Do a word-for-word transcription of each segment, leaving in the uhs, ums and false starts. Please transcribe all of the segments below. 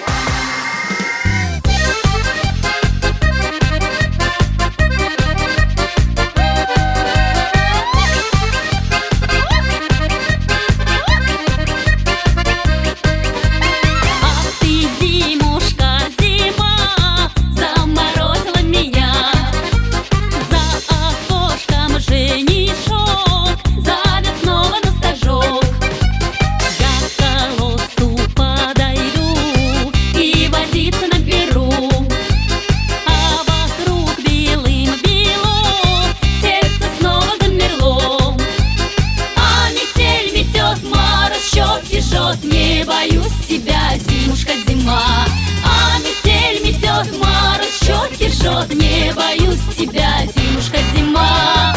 Не боюсь тебя, зимушка, зима. А метель метет, мороз щеки жжет. Не боюсь тебя, зимушка, зима.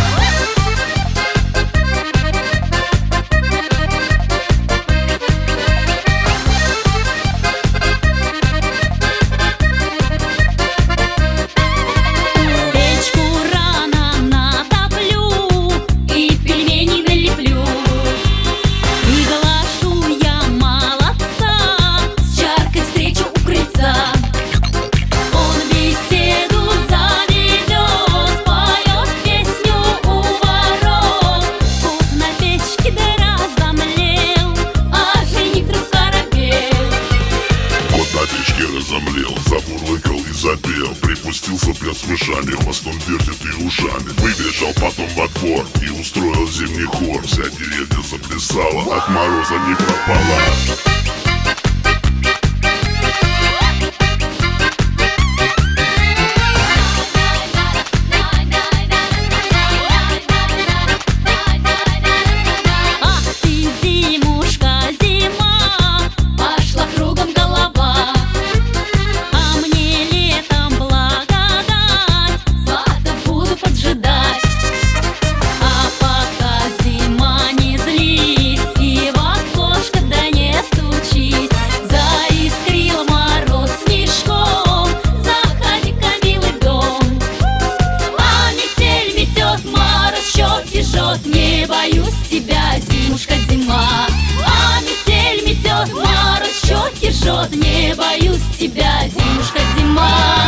Печку рано натоплю и пельмени налеплю. Разомлел, замурлыкал и запел. Припустился пляс в мышами, хвостом вертит и ушами. Выбежал потом во двор и устроил зимний хор. Вся деревня заплясала, от мороза не пропала. Не боюсь тебя, зимушка, зима. А метель метет, мороз щеки жжет. Не боюсь тебя, зимушка, зима.